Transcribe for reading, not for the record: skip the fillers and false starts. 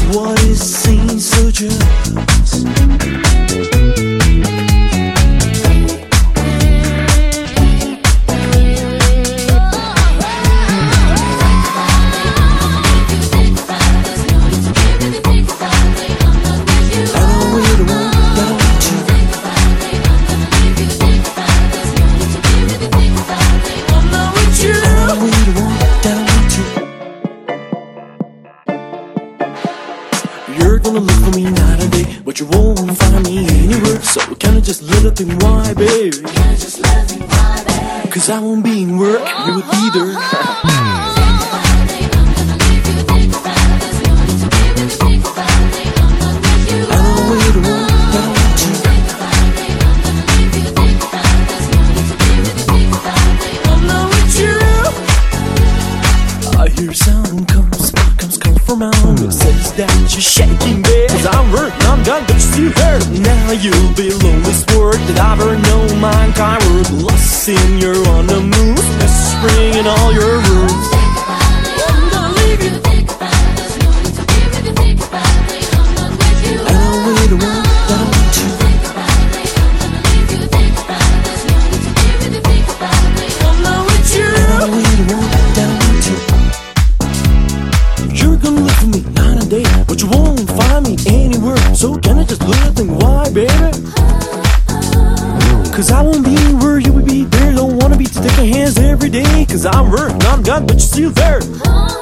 what it seems, so just you're gonna look for me night and day, but you won't find me anywhere. So can I just let it be why, baby? Cause I won't be in work, you would either. I hear sound comes from out. It says that you're shaking, babe. Cause I'm working, I'm gone, but you're still here. Now you'll be loneliest word that I've ever known. Mankind, we're lost in your on the moon. The spring in all your rooms. I'm gonna leave you. And I'll wait a while, but I want you. I'm not with you. And I'll wait a while, but I want you. You're gonna look for me night and day, but you won't find me anywhere. So can I just look and think why, baby? Cause I won't be where you would be there. Don't wanna be taking hands every day. Cause I'm working, I'm gone, but you're still there.